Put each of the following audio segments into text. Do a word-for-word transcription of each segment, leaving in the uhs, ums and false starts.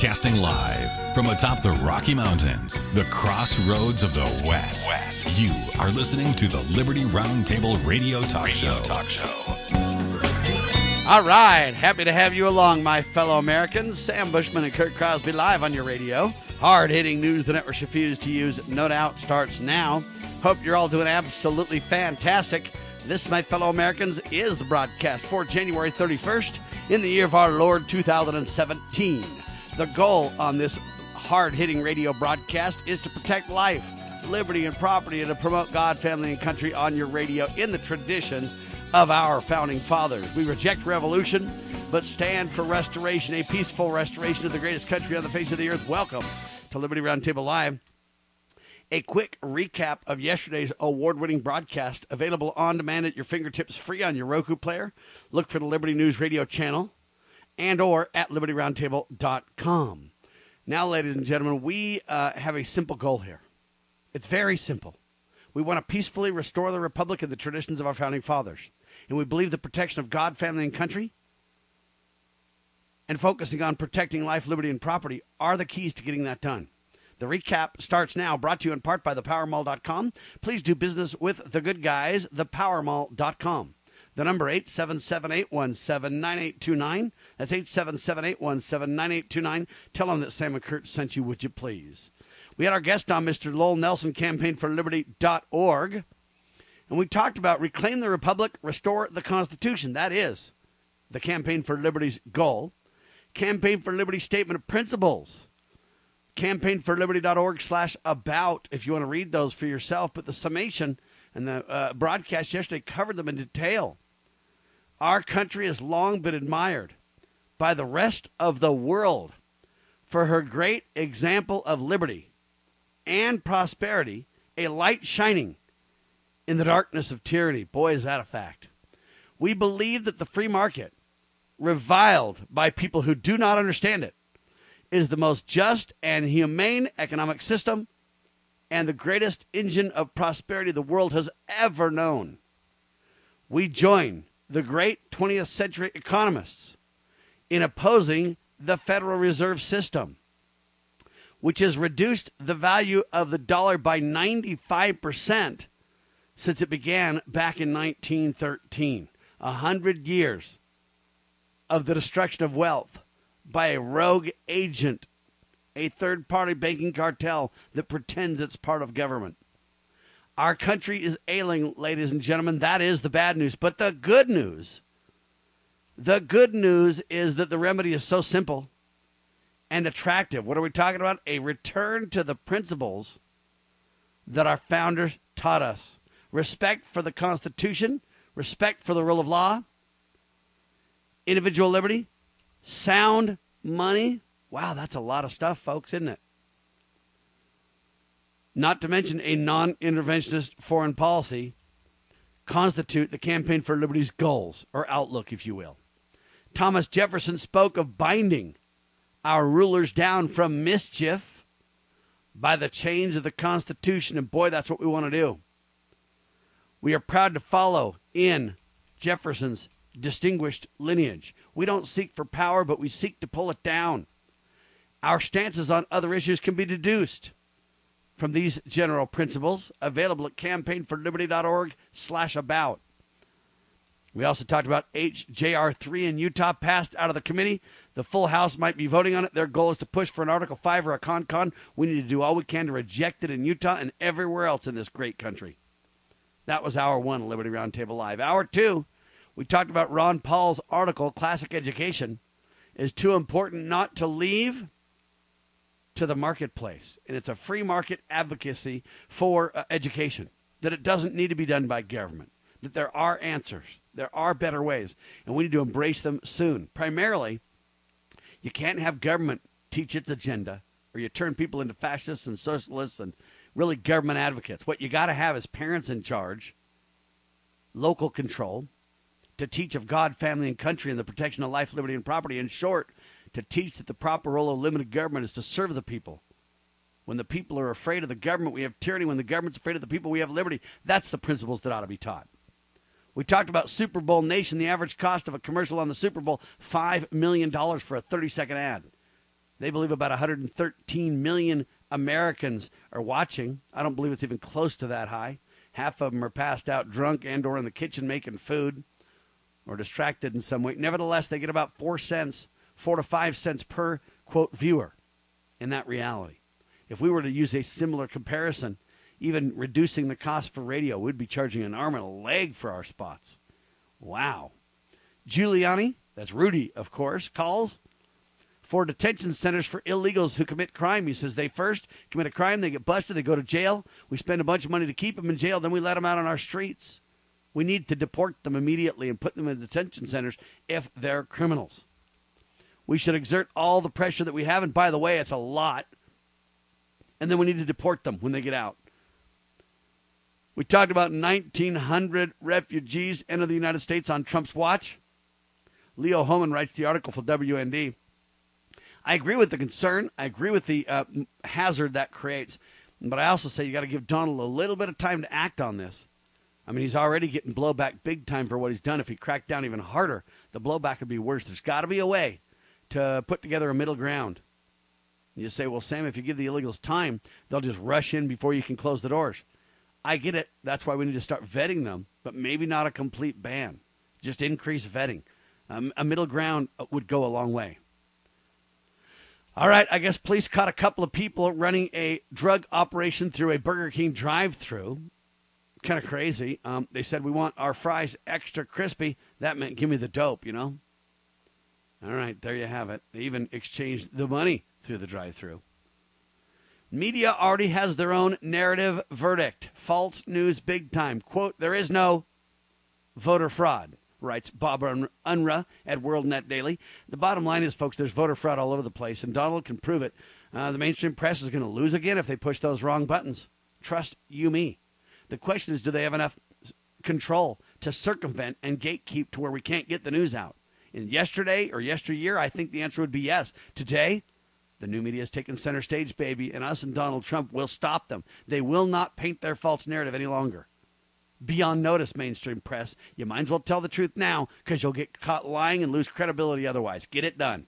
Broadcasting live from atop the Rocky Mountains, the crossroads of the West. West. You are listening to the Liberty Roundtable Radio Talk Radio Show. Talk Show. All right, happy to have you along, my fellow Americans. Sam Bushman and Kurt Crosby live on your radio. Hard-hitting news the networks refuse to use, no doubt, starts now. Hope you're all doing absolutely fantastic. This, my fellow Americans, is the broadcast for January thirty-first in the year of our Lord two thousand seventeen. The goal on this hard-hitting radio broadcast is to protect life, liberty, and property, and to promote God, family, and country on your radio in the traditions of our founding fathers. We reject revolution, but stand for restoration, a peaceful restoration of the greatest country on the face of the earth. Welcome to Liberty Roundtable Live. A quick recap of yesterday's award-winning broadcast, available on demand at your fingertips, free on your Roku player. Look for the Liberty News Radio channel and or at liberty roundtable dot com. Now, ladies and gentlemen, we uh, have a simple goal here. It's very simple. We want to peacefully restore the republic and the traditions of our founding fathers. And we believe the protection of God, family, and country and focusing on protecting life, liberty, and property are the keys to getting that done. The recap starts now, brought to you in part by the power mall dot com. Please do business with the good guys, the power mall dot com. The number eight seven seven, eight one seven, nine eight two nine. That's eight seven seven, eight one seven, nine eight two nine. Tell them that Sam and Kurt sent you, would you please? We had our guest on, Mister Lowell Nelson, campaign for liberty dot org. And we talked about reclaim the republic, restore the Constitution. That is the Campaign for Liberty's goal. Campaign for Liberty Statement of Principles. campaign for liberty dot org slash about if you want to read those for yourself. But the summation and the uh, broadcast yesterday covered them in detail. Our country has long been admired by the rest of the world for her great example of liberty and prosperity, a light shining in the darkness of tyranny. Boy, is that a fact. We believe that the free market, reviled by people who do not understand it, is the most just and humane economic system and the greatest engine of prosperity the world has ever known. We join the great twentieth century economists in opposing the Federal Reserve System, which has reduced the value of the dollar by ninety-five percent since it began back in nineteen thirteen. A hundred years of the destruction of wealth by a rogue agent, a third-party banking cartel that pretends it's part of government. Our country is ailing, ladies and gentlemen. That is the bad news. But the good news, the good news is that the remedy is so simple and attractive. What are we talking about? A return to the principles that our founders taught us. Respect for the Constitution, respect for the rule of law, individual liberty, sound money. Wow, that's a lot of stuff, folks, isn't it? Not to mention a non-interventionist foreign policy constitute the Campaign for Liberty's goals, or outlook, if you will. Thomas Jefferson spoke of binding our rulers down from mischief by the chains of the Constitution, and boy, that's what we want to do. We are proud to follow in Jefferson's distinguished lineage. We don't seek for power, but we seek to pull it down. Our stances on other issues can be deduced from these general principles, available at campaign for liberty dot org slash about. We also talked about H J R three in Utah, passed out of the committee. The full House might be voting on it. Their goal is to push for an Article five or a Con-Con. We need to do all we can to reject it in Utah and everywhere else in this great country. That was hour one, Liberty Roundtable Live. Hour two, we talked about Ron Paul's article, Classic Education is Too Important Not to Leave to the Marketplace. And it's a free market advocacy for uh, education, that it doesn't need to be done by government, that there are answers, there are better ways, and we need to embrace them soon. Primarily, you can't have government teach its agenda, or you turn people into fascists and socialists and really government advocates. What you got to have is parents in charge, local control, to teach of God, family, and country, and the protection of life, liberty, and property. In short, to teach that the proper role of limited government is to serve the people. When the people are afraid of the government, we have tyranny. When the government's afraid of the people, we have liberty. That's the principles that ought to be taught. We talked about Super Bowl Nation, the average cost of a commercial on the Super Bowl, five million dollars for a thirty-second ad. They believe about one hundred thirteen million Americans are watching. I don't believe it's even close to that high. Half of them are passed out drunk and or in the kitchen making food or distracted in some way. Nevertheless, they get about four cents, four to five cents per, quote, viewer in that reality. If we were to use a similar comparison, even reducing the cost for radio, we'd be charging an arm and a leg for our spots. Wow. Giuliani, that's Rudy, of course, calls for detention centers for illegals who commit crime. He says they first commit a crime, they get busted, they go to jail. We spend a bunch of money to keep them in jail, then we let them out on our streets. We need to deport them immediately and put them in detention centers if they're criminals. We should exert all the pressure that we have, and by the way, it's a lot. And then we need to deport them when they get out. We talked about nineteen hundred refugees enter the United States on Trump's watch. Leo Homan writes the article for W N D. I agree with the concern. I agree with the uh, hazard that creates. But I also say you got to give Donald a little bit of time to act on this. I mean, he's already getting blowback big time for what he's done. If he cracked down even harder, the blowback would be worse. There's got to be a way to put together a middle ground. You say, well, Sam, if you give the illegals time, they'll just rush in before you can close the doors. I get it. That's why we need to start vetting them, but maybe not a complete ban. Just increase vetting. Um, a middle ground would go a long way. All right, I guess police caught a couple of people running a drug operation through a Burger King drive-thru. Kind of crazy. Um, they said, we want our fries extra crispy. That meant give me the dope, you know? All right, there you have it. They even exchanged the money through the drive-thru. Media already has their own narrative verdict. False news big time. Quote, there is no voter fraud, writes Bob Unruh at World Net Daily. The bottom line is, folks, there's voter fraud all over the place, and Donald can prove it. Uh, the mainstream press is going to lose again if they push those wrong buttons. Trust you me. The question is, do they have enough control to circumvent and gatekeep to where we can't get the news out? And yesterday or yesteryear, I think the answer would be yes. Today, the new media has taken center stage, baby, and us and Donald Trump will stop them. They will not paint their false narrative any longer. Be on notice, mainstream press. You might as well tell the truth now because you'll get caught lying and lose credibility otherwise. Get it done.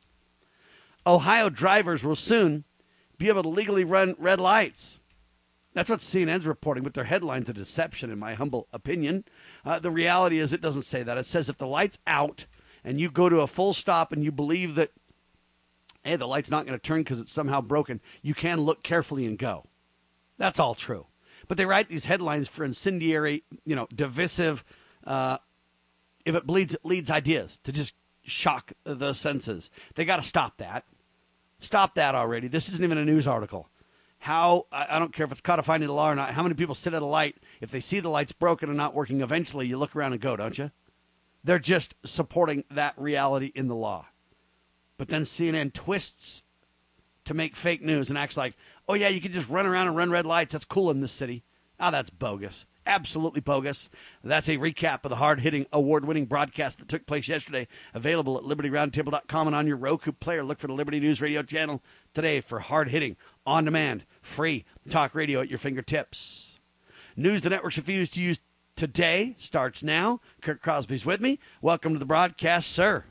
Ohio drivers will soon be able to legally run red lights. That's what C N N's reporting, but their headline's a deception, in my humble opinion. Uh, the reality is it doesn't say that. It says if the light's out and you go to a full stop and you believe that, hey, the light's not going to turn because it's somehow broken, you can look carefully and go. That's all true. But they write these headlines for incendiary, you know, divisive, uh, if it bleeds, it leads ideas to just shock the senses. They got to stop that. Stop that already. This isn't even a news article. How, I don't care if it's codifying the law or not, how many people sit at a light, if they see the light's broken and not working, eventually you look around and go, don't you? They're just supporting that reality in the law. But then C N N twists to make fake news and acts like, oh, yeah, you can just run around and run red lights. That's cool in this city. Oh, that's bogus. Absolutely bogus. That's a recap of the hard-hitting, award-winning broadcast that took place yesterday. Available at liberty roundtable dot com and on your Roku player. Look for the Liberty News Radio channel today for hard-hitting, on-demand, free talk radio at your fingertips. News the networks refuse to use today starts now. Kirk Crosby's with me. Welcome to the broadcast, sir.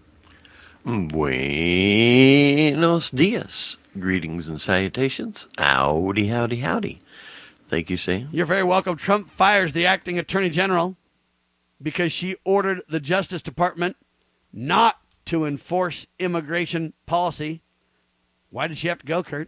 Buenos dias. Greetings and salutations. Howdy, howdy, howdy. Thank you, Sam. You're very welcome. Trump fires the acting attorney general because she ordered the Justice Department not to enforce immigration policy. Why did she have to go, Kurt?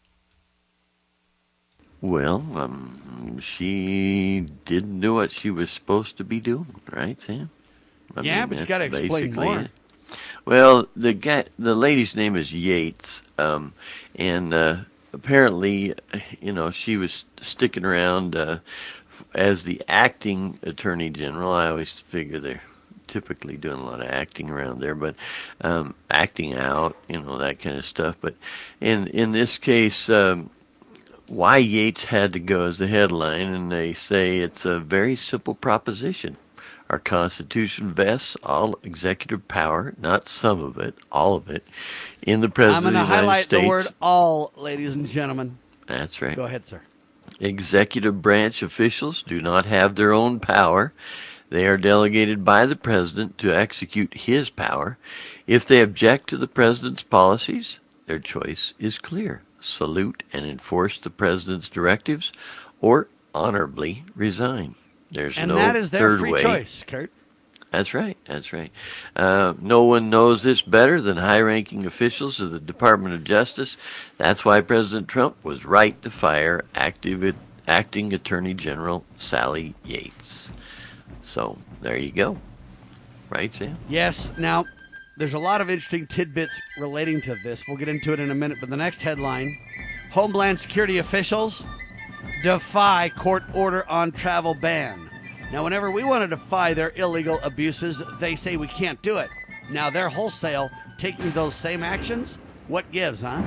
Well, um, she didn't do what she was supposed to be doing, right, Sam? I yeah, mean, but you got to explain more. It. Well, the guy, the lady's name is Yates, um, and uh, apparently, you know, she was sticking around uh, as the acting attorney general. I always figure they're typically doing a lot of acting around there, but um, acting out, you know, that kind of stuff. But in in this case, um, why Yates had to go is the headline, and they say it's a very simple proposition. Our Constitution vests all executive power, not some of it, all of it, in the President of the United States. I'm going to highlight the word all, ladies and gentlemen. That's right. Go ahead, sir. Executive branch officials do not have their own power. They are delegated by the President to execute his power. If they object to the President's policies, their choice is clear. Salute and enforce the president's directives, or honorably resign. There's and no that is their third free way. choice, Kurt. That's right. That's right. Uh, no one knows this better than high-ranking officials of the Department of Justice. That's why President Trump was right to fire active, acting Attorney General Sally Yates. So there you go. Right, Sam? Yes. Now, there's a lot of interesting tidbits relating to this. We'll get into it in a minute. But the next headline, Homeland Security officials defy court order on travel ban. Now, whenever we want to defy their illegal abuses, they say we can't do it. Now, they're wholesale taking those same actions. What gives, huh?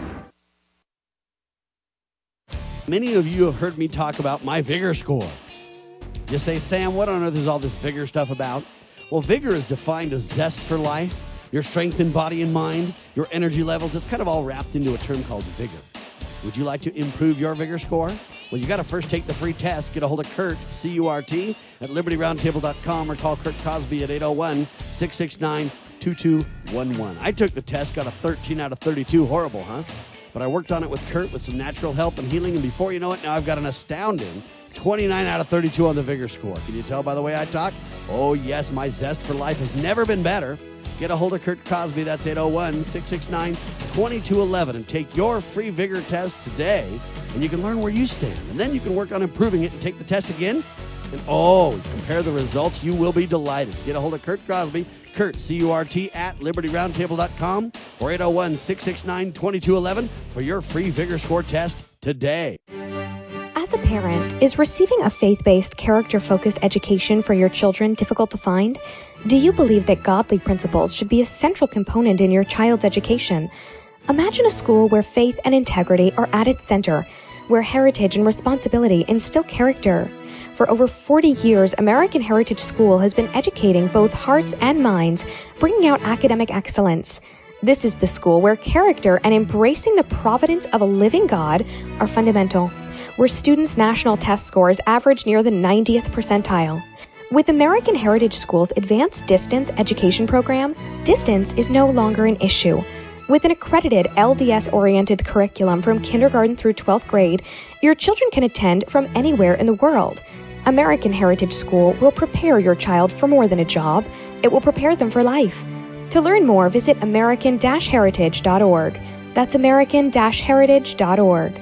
Many of you have heard me talk about my Vigor score. You say, Sam, what on earth is all this Vigor stuff about? Well, Vigor is defined as zest for life, your strength in body and mind, your energy levels. It's kind of all wrapped into a term called Vigor. Would you like to improve your Vigor score? Well, you got to first take the free test. Get a hold of Kurt, C U R T, at liberty roundtable dot com or call Kurt Cosby at eight oh one, six six nine, two two one one. I took the test, got a thirteen out of thirty-two. Horrible, huh? But I worked on it with Kurt with some natural help and healing, and before you know it, now I've got an astounding twenty-nine out of thirty-two on the Vigor score. Can you tell by the way I talk? Oh, yes, my zest for life has never been better. Get a hold of Kurt Cosby. That's eight oh one, six six nine, two two one one, and take your free Vigor test today, and you can learn where you stand. And then you can work on improving it and take the test again. And, oh, compare the results. You will be delighted. Get a hold of Kurt Cosby, Kurt, C U R T, at liberty roundtable dot com or eight oh one, six six nine, two two one one for your free Vigor score test today. As a parent, is receiving a faith-based, character-focused education for your children difficult to find? Do you believe that godly principles should be a central component in your child's education? Imagine a school where faith and integrity are at its center, where heritage and responsibility instill character. For over forty years, American Heritage School has been educating both hearts and minds, bringing out academic excellence. This is the school where character and embracing the providence of a living God are fundamental, where students' national test scores average near the ninetieth percentile. With American Heritage School's Advanced Distance Education Program, distance is no longer an issue. With an accredited L D S-oriented curriculum from kindergarten through twelfth grade, your children can attend from anywhere in the world. American Heritage School will prepare your child for more than a job. It will prepare them for life. To learn more, visit american dash heritage dot org. That's american dash heritage dot org.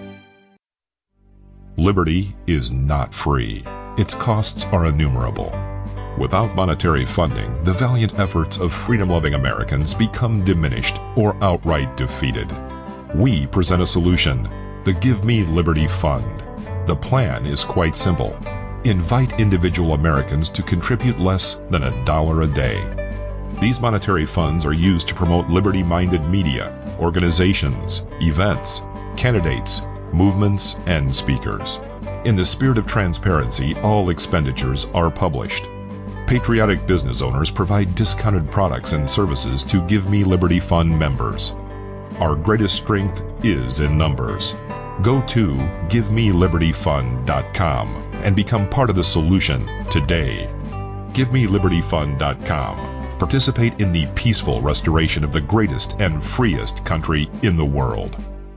Liberty is not free. Its costs are innumerable. Without monetary funding, the valiant efforts of freedom-loving Americans become diminished or outright defeated. We present a solution, the Give Me Liberty Fund. The plan is quite simple. Invite individual Americans to contribute less than a dollar a day. These monetary funds are used to promote liberty-minded media, organizations, events, candidates, movements, and speakers. In the spirit of transparency, all expenditures are published. Patriotic business owners provide discounted products and services to Give Me Liberty Fund members. Our greatest strength is in numbers. Go to give me liberty fund dot com and become part of the solution today. give me liberty fund dot com. Participate in the peaceful restoration of the greatest and freest country in the world.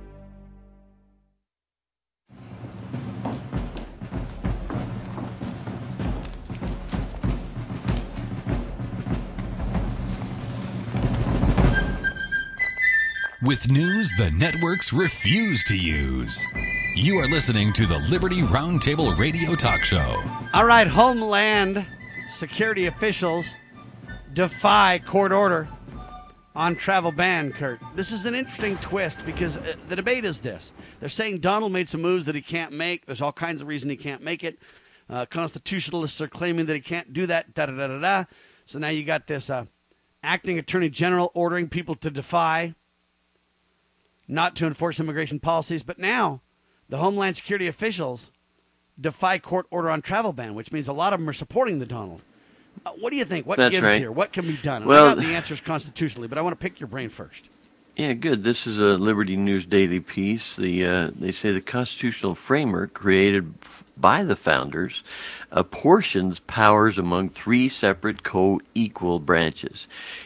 With news the networks refuse to use. You are listening to the Liberty Roundtable Radio Talk Show. All right, Homeland Security officials defy court order on travel ban, Kurt. This is an interesting twist because uh, the debate is this. They're saying Donald made some moves that he can't make. There's all kinds of reasons he can't make it. Uh, constitutionalists are claiming that he can't do that, da-da-da-da-da. So now you got this uh, acting attorney general ordering people to defy, not to enforce immigration policies. But now the Homeland Security officials defy court order on travel ban, which means a lot of them are supporting the Donald. Uh, what do you think? What That's gives right. here? What can be done? And Well, I got the answers constitutionally, but I want to pick your brain first. Yeah, good. This is a Liberty News Daily piece. The uh, they say the constitutional framework created f- by the founders apportions powers among three separate co-equal branches.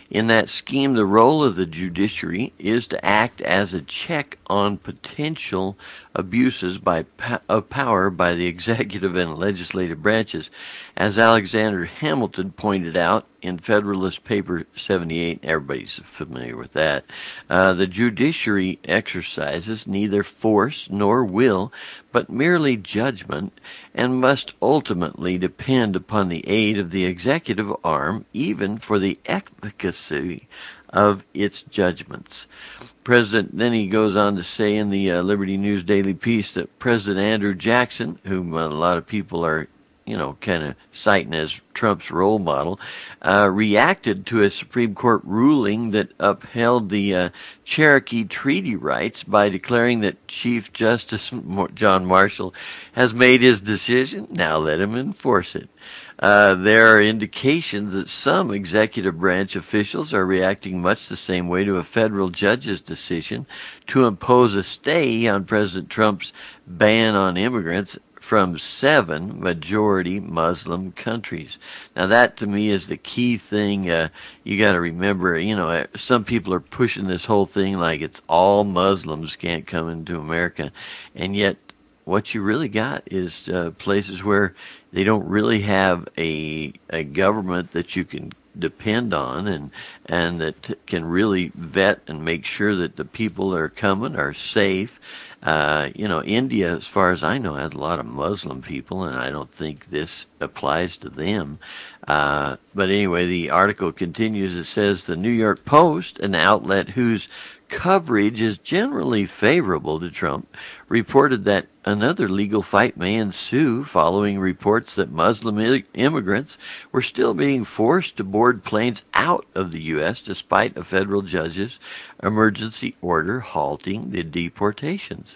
In that scheme, the role of the judiciary is to act as a check on potential abuses by po- of power by the executive and legislative branches. As Alexander Hamilton pointed out in Federalist Paper seventy-eight, everybody's familiar with that, uh, the judiciary exercises neither force nor will, but merely judgment, and must ultimately depend upon the aid of the executive arm, even for the efficacy of its judgments. President, then he goes on to say in the uh, Liberty News Daily piece that President Andrew Jackson, whom a lot of people are, you know, kind of citing as Trump's role model, uh, reacted to a Supreme Court ruling that upheld the uh, Cherokee Treaty rights by declaring that Chief Justice John Marshall has made his decision. Now let him enforce it. Uh, there are indications that some executive branch officials are reacting much the same way to a federal judge's decision to impose a stay on President Trump's ban on immigrants from seven majority Muslim countries. Now that to me is the key thing. Uh, you got to remember, you know, some people are pushing this whole thing like it's all Muslims can't come into America. And yet what you really got is uh, places where they don't really have a a government that you can depend on and and that can really vet and make sure that the people that are coming are safe. Uh, you know, India, as far as I know, has a lot of Muslim people, and I don't think this applies to them. Uh, but anyway, the article continues. It says the New York Post, an outlet whose coverage is generally favorable to Trump, reported that another legal fight may ensue following reports that Muslim immigrants were still being forced to board planes out of the U S despite a federal judge's emergency order halting the deportations.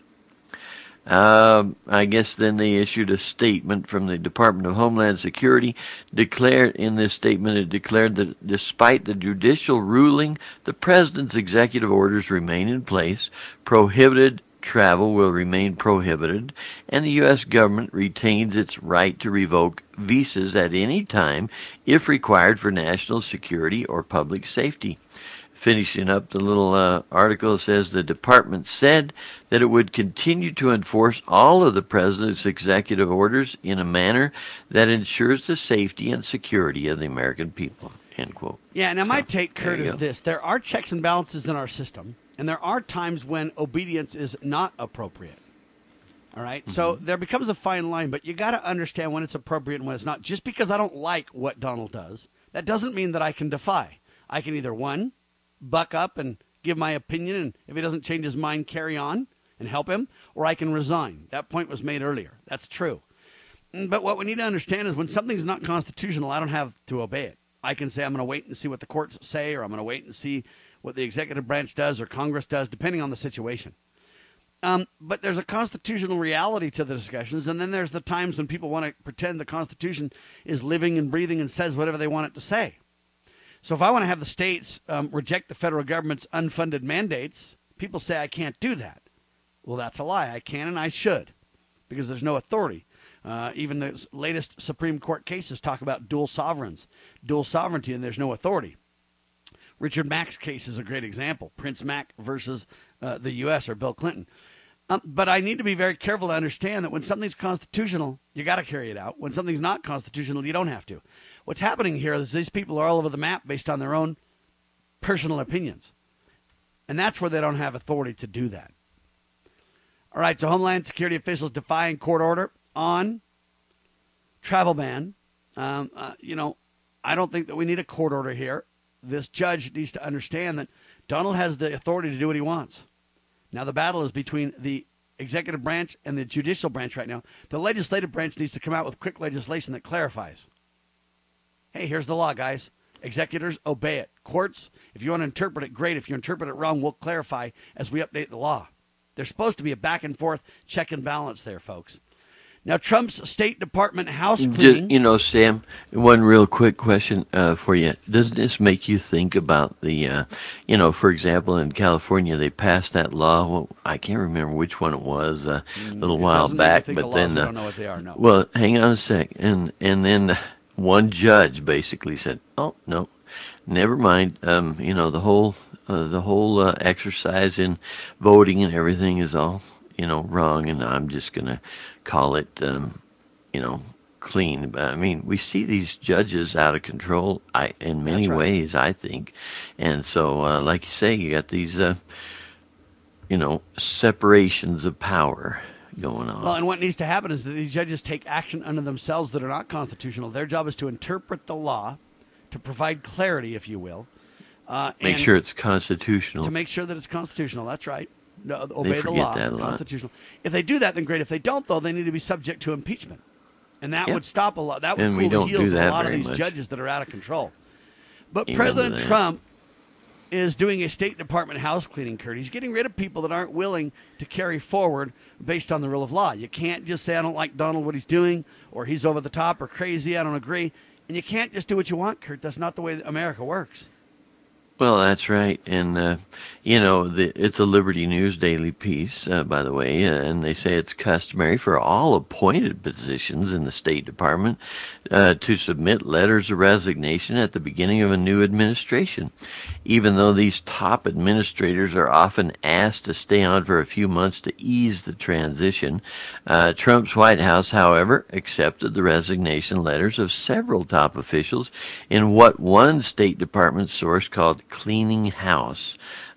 Um, I guess then they issued a statement from the Department of Homeland Security. Declared in this statement, it declared that despite the judicial ruling, the president's executive orders remain in place. Prohibited travel will remain prohibited, and the U S government retains its right to revoke visas at any time if required for national security or public safety. Finishing up the little uh, article, says the department said that it would continue to enforce all of the president's executive orders in a manner that ensures the safety and security of the American people, end quote. Yeah, now my So, take, Kurt, there you is go. this. There are checks and balances in our system, and there are times when obedience is not appropriate. All right? Mm-hmm. So there becomes a fine line, but you got to understand when it's appropriate and when it's not. Just because I don't like what Donald does, that doesn't mean that I can defy. I can either, one, buck up and give my opinion, and if he doesn't change his mind, carry on and help him, or I can resign. That point was made earlier. That's true. But what we need to understand is when something's not constitutional, I don't have to obey it. I can say I'm going to wait and see what the courts say, or I'm going to wait and see what the executive branch does or Congress does, depending on the situation. Um, but there's a constitutional reality to the discussions, and then there's the times when people want to pretend the Constitution is living and breathing and says whatever they want it to say. So if I want to have the states um, reject the federal government's unfunded mandates, people say I can't do that. Well, that's a lie. I can and I should, because there's no authority. Uh, even the latest Supreme Court cases talk about dual sovereigns, dual sovereignty, and there's no authority. Richard Mack's case is a great example. Prince Mack versus uh, the U S or Bill Clinton. Um, but I need to be very careful to understand that when something's constitutional, you got to carry it out. When something's not constitutional, you don't have to. What's happening here is these people are all over the map based on their own personal opinions. And that's where they don't have authority to do that. All right, so Homeland Security officials defying court order on travel ban. Um, uh, you know, I don't think that we need a court order here. This judge needs to understand that Donald has the authority to do what he wants. Now, the battle is between the executive branch and the judicial branch right now. The legislative branch needs to come out with quick legislation that clarifies. Hey, here's the law, guys. Executors, obey it. Courts, if you want to interpret it, great. If you interpret it wrong, we'll clarify as we update the law. There's supposed to be a back and forth check and balance there, folks. Now, Trump's State Department house cleaning. You know, Sam, one real quick question uh, for you. Doesn't this make you think about the, uh, you know, for example, in California, they passed that law. Well, I can't remember which one it was uh, a little It while doesn't make you back. think But of then, laws we uh, don't know what they are, no. well, hang on a sec. And, and then one judge basically said, oh, no, never mind. Um, you know, the whole uh, the whole uh, exercise in voting and everything is all, you know, wrong, and I'm just going to call it, um, you know, clean. But I mean, we see these judges out of control I, in many right. ways, I think. And so, uh, like you say, you got these, uh, you know, separations of power going on. Well, and what needs to happen is that these judges take action unto themselves that are not constitutional. Their job is to interpret the law, to provide clarity, if you will. Uh, make sure it's constitutional. To make sure that it's constitutional. That's right. No, obey they the law. That a lot. Constitutional. If they do that, then great. If they don't, though, they need to be subject to impeachment. And that yep. would stop a lot. That would and cool the heels of a lot of these much. judges that are out of control. But Amen President Trump is doing a State Department house cleaning, Kurt. He's getting rid of people that aren't willing to carry forward based on the rule of law. You can't just say, I don't like Donald, what he's doing, or he's over the top or crazy, I don't agree. And you can't just do what you want, Kurt. That's not the way America works. Well, that's right. And, uh, you know, the, it's a Liberty News daily piece, uh, by the way, uh, and they say it's customary for all appointed positions in the State Department uh, to submit letters of resignation at the beginning of a new administration. Even though these top administrators are often asked to stay on for a few months to ease the transition, uh, Trump's White House, however, accepted the resignation letters of several top officials in what one State Department source called cleaning house.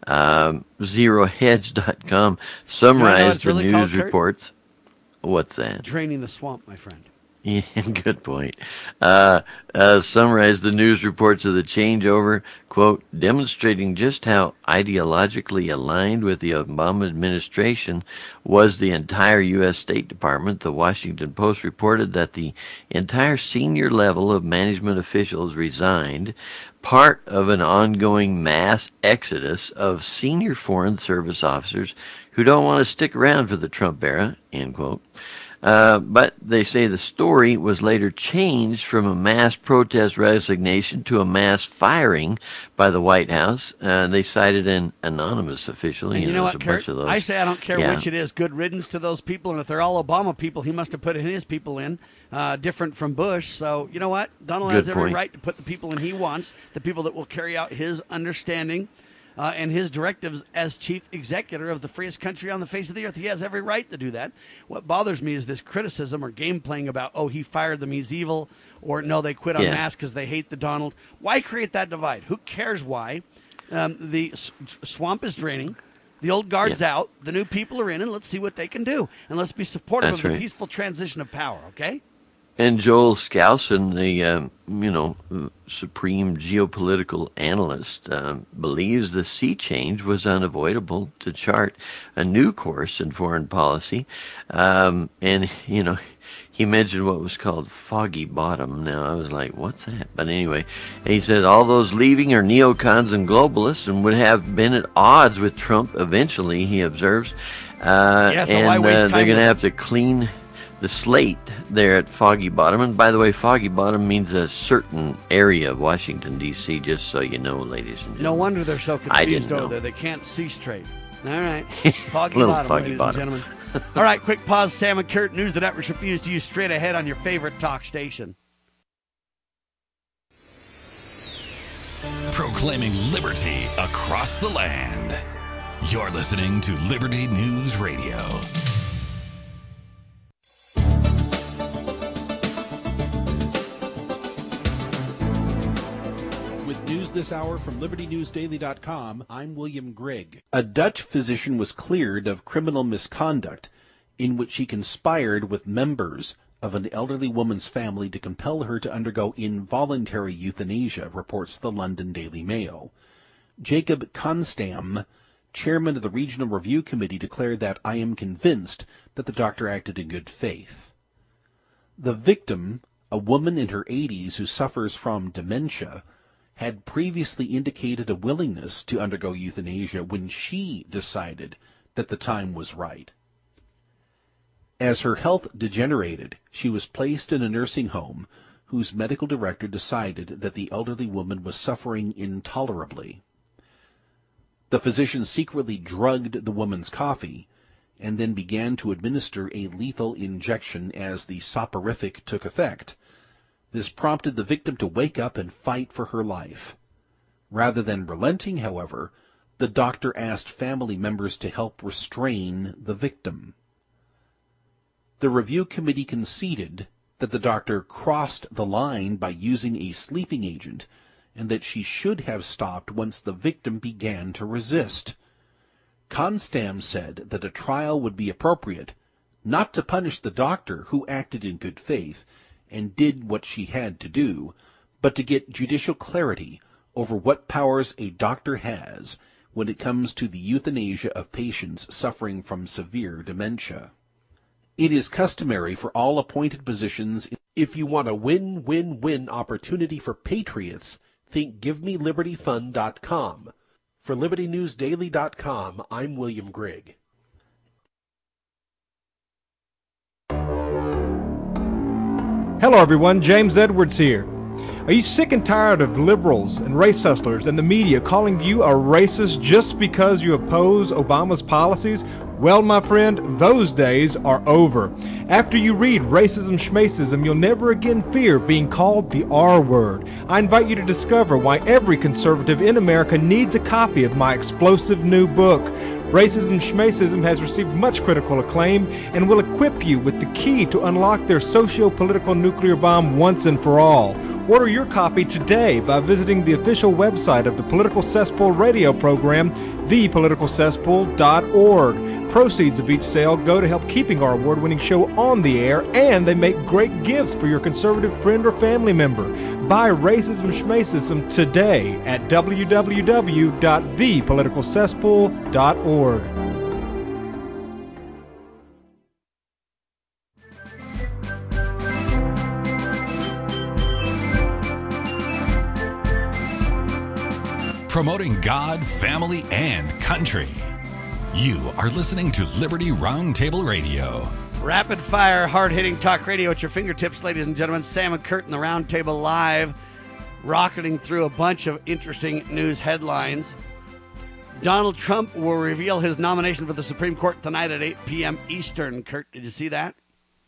Um, zero hedge dot com summarized you know the really news called, reports. What's that? Draining the swamp, my friend. Yeah, good point. Uh, uh, summarized the news reports of the changeover, quote, demonstrating just how ideologically aligned with the Obama administration was the entire U S State Department. The Washington Post reported that the entire senior level of management officials resigned, part of an ongoing mass exodus of senior Foreign Service officers who don't want to stick around for the Trump era, end quote. Uh, but they say the story was later changed from a mass protest resignation to a mass firing by the White House. Uh, they cited an anonymous official. And you, you know, know what, a Kurt? bunch of those. I say I don't care yeah. which it is. Good riddance to those people. And if they're all Obama people, he must have put his people in, uh, different from Bush. So, you know what? Donald Good has every point. right to put the people in he wants, the people that will carry out his understanding Uh, and his directives as chief executive of the freest country on the face of the earth. He has every right to do that. What bothers me is this criticism or game playing about, oh, he fired them, he's evil, or no, they quit on yeah. mass because they hate the Donald. Why create that divide? Who cares why? Um, the s- swamp is draining. The old guard's yeah. out. The new people are in, and let's see what they can do. And let's be supportive That's of the right. peaceful transition of power, okay? And Joel Skousen, the um, you know supreme geopolitical analyst, uh, believes the sea change was unavoidable to chart a new course in foreign policy. Um, and you know, he mentioned what was called foggy bottom. Now I was like, what's that? But anyway, he said all those leaving are neocons and globalists, and would have been at odds with Trump eventually. He observes, uh, yeah, so and why waste uh, time they're going with to have to clean the slate there at Foggy Bottom. And by the way, Foggy Bottom means a certain area of Washington, D C, just so you know, ladies and gentlemen. No wonder they're so I confused didn't over know. there. They can't see straight. All right. Foggy Little bottom, foggy ladies bottom. and gentlemen. All right, quick pause. Sam and Kurt, news the networks refuse to use straight ahead on your favorite talk station. Proclaiming liberty across the land. You're listening to Liberty News Radio. News this hour from Liberty News Daily dot com, I'm William Grigg. A Dutch physician was cleared of criminal misconduct in which he conspired with members of an elderly woman's family to compel her to undergo involuntary euthanasia, reports the London Daily Mail. Jacob Konstam, chairman of the Regional Review Committee, declared that I am convinced that the doctor acted in good faith. The victim, a woman in her eighties who suffers from dementia, had previously indicated a willingness to undergo euthanasia when she decided that the time was right. As her health degenerated, she was placed in a nursing home whose medical director decided that the elderly woman was suffering intolerably. The physician secretly drugged the woman's coffee and then began to administer a lethal injection as the soporific took effect. This prompted the victim to wake up and fight for her life. Rather than relenting, however, the doctor asked family members to help restrain the victim. The review committee conceded that the doctor crossed the line by using a sleeping agent and that she should have stopped once the victim began to resist. Constam said that a trial would be appropriate, not to punish the doctor who acted in good faith and did what she had to do, but to get judicial clarity over what powers a doctor has when it comes to the euthanasia of patients suffering from severe dementia. It is customary for all appointed positions. If you want a win-win-win opportunity for patriots, think give me liberty fund dot com. For liberty news daily dot com, I'm William Grigg. Hello everyone, James Edwards here. Are you sick and tired of liberals and race hustlers and the media calling you a racist just because you oppose Obama's policies? Well, my friend, those days are over. After you read Racism Schmacism, you'll never again fear being called the R word. I invite you to discover why every conservative in America needs a copy of my explosive new book. Racism Schmacism has received much critical acclaim and will equip you with the key to unlock their socio-political nuclear bomb once and for all. Order your copy today by visiting the official website of the Political Cesspool radio program, the political cesspool dot org. Proceeds of each sale go to help keeping our award-winning show on the air, and they make great gifts for your conservative friend or family member. Buy Racism Schmacism today at w w w dot the political cesspool dot org. Promoting God, family, and country. You are listening to Liberty Roundtable Radio. Rapid fire, hard-hitting talk radio at your fingertips, ladies and gentlemen. Sam and Kurt in the Roundtable Live, rocketing through a bunch of interesting news headlines. Donald Trump will reveal his nomination for the Supreme Court tonight at eight p.m. Eastern. Kurt, did you see that?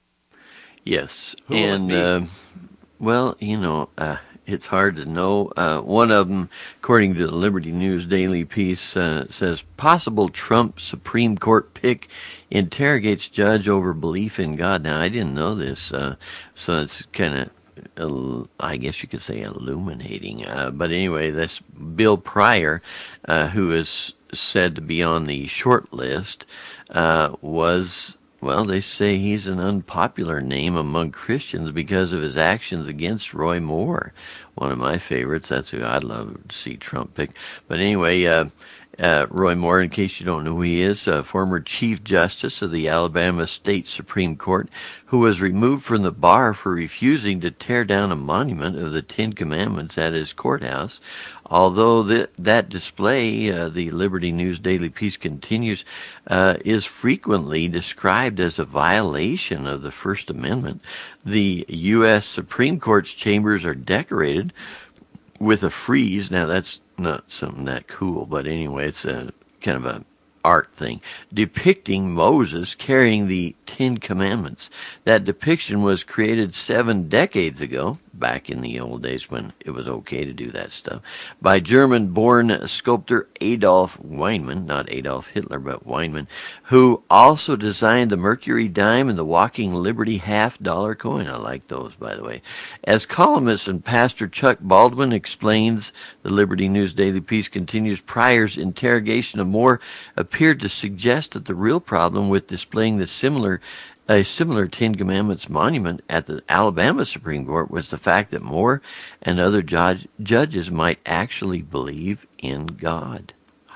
Yes. Who will it and, be? uh, well, you know, uh, it's hard to know. Uh, one of them, according to the Liberty News Daily piece, uh, says possible Trump Supreme Court pick interrogates judge over belief in God. Now, I didn't know this, uh, so it's kind of, I guess you could say, illuminating. Uh, but anyway, this Bill Pryor, uh, who is said to be on the short list, uh, was... Well, they say he's an unpopular name among Christians because of his actions against Roy Moore, one of my favorites. That's who I'd love to see Trump pick. But anyway, uh, uh, Roy Moore, in case you don't know who he is, a former Chief Justice of the Alabama State Supreme Court, who was removed from the bar for refusing to tear down a monument of the Ten Commandments at his courthouse. Although the, that display, uh, the Liberty News Daily piece continues, uh, is frequently described as a violation of the First Amendment. The U S Supreme Court's chambers are decorated with a frieze. Now, that's not something that cool, but anyway, it's a kind of a art thing, depicting Moses carrying the Ten Commandments. That depiction was created seven decades ago, back in the old days when it was okay to do that stuff, by German-born sculptor Adolf Weinmann, not Adolf Hitler, but Weinmann, who also designed the Mercury dime and the Walking Liberty half-dollar coin. I like those, by the way. As columnist and pastor Chuck Baldwin explains, the Liberty News Daily piece continues, Pryor's interrogation of Moore appeared to suggest that the real problem with displaying the similar A similar Ten Commandments monument at the Alabama Supreme Court was the fact that Moore and other judge, judges might actually believe in God.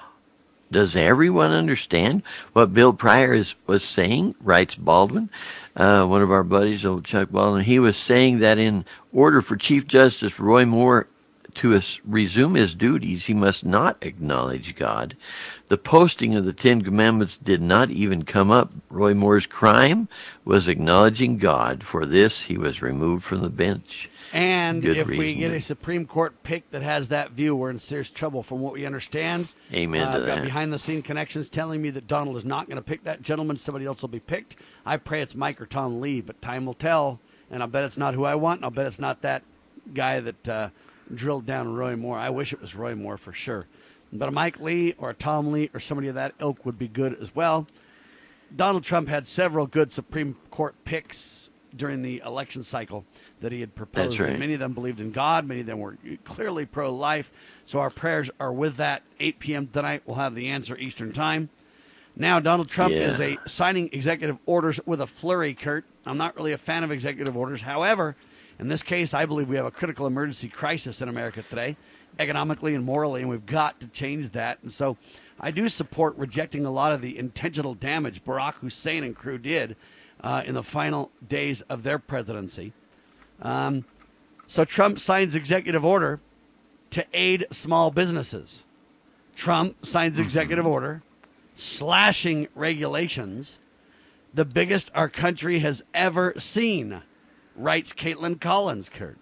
Does everyone understand what Bill Pryor is, was saying, writes Baldwin, uh, one of our buddies, old Chuck Baldwin. He was saying that in order for Chief Justice Roy Moore to as- resume his duties, he must not acknowledge God. The posting of the Ten Commandments did not even come up. Roy Moore's crime was acknowledging God. For this, he was removed from the bench. And Good if we reason. get a Supreme Court pick that has that view, we're in serious trouble from what we understand. Amen uh, to I've got that. behind-the-scene connections telling me that Donald is not going to pick that gentleman. Somebody else will be picked. I pray it's Mike or Tom Lee, but time will tell. And I'll bet it's not who I want, and I'll bet it's not that guy that uh, drilled down Roy Moore. I wish it was Roy Moore for sure. But a Mike Lee or a Tom Lee or somebody of that ilk would be good as well. Donald Trump had several good Supreme Court picks during the election cycle that he had proposed. That's right. And many of them believed in God. Many of them were clearly pro-life. So our prayers are with that. eight p.m. tonight, we'll have the answer Eastern Time. Now, Donald Trump Yeah. is a signing executive orders with a flurry, Kurt. I'm not really a fan of executive orders. However, in this case, I believe we have a critical emergency crisis in America today, economically and morally, and we've got to change that. And so I do support rejecting a lot of the intentional damage Barack Hussein and crew did uh, in the final days of their presidency. Um, so Trump signs executive order to aid small businesses. Trump signs executive order slashing regulations, the biggest our country has ever seen, writes Caitlin Collins, Kurt.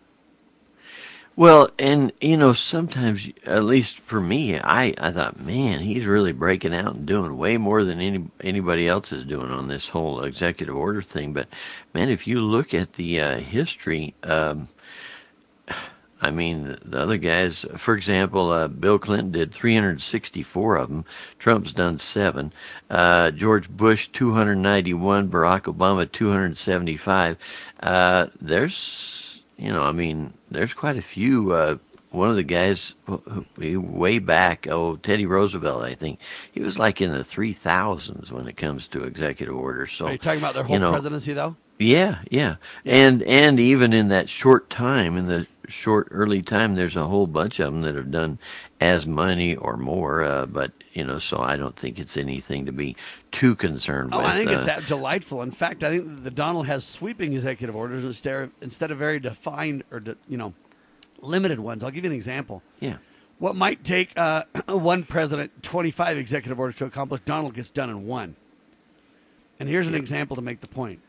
Well, and, you know, sometimes, at least for me, I, I thought, man, he's really breaking out and doing way more than any anybody else is doing on this whole executive order thing. But, man, if you look at the uh, history, um, I mean, the other guys, for example, uh, Bill Clinton did three hundred sixty-four of them. Trump's done seven. Uh, George Bush, two hundred ninety-one. Barack Obama, two hundred seventy-five. Uh, there's, you know, I mean, there's quite a few. Uh, one of the guys way back, oh, Teddy Roosevelt, I think, he was like in the three thousands when it comes to executive orders. So, are you talking about their whole you know, presidency, though? Yeah, yeah, Yeah. and and even in that short time, in the short early time, there's a whole bunch of them that have done as many or more. Uh, but you know, so I don't think it's anything to be too concerned Oh, with. I think uh, it's that delightful. In fact, I think that the Donald has sweeping executive orders instead of, instead of very defined or de, you know limited ones. I'll give you an example. yeah, What might take uh, one president twenty-five executive orders to accomplish, Donald gets done in one. And here's an example to make the point.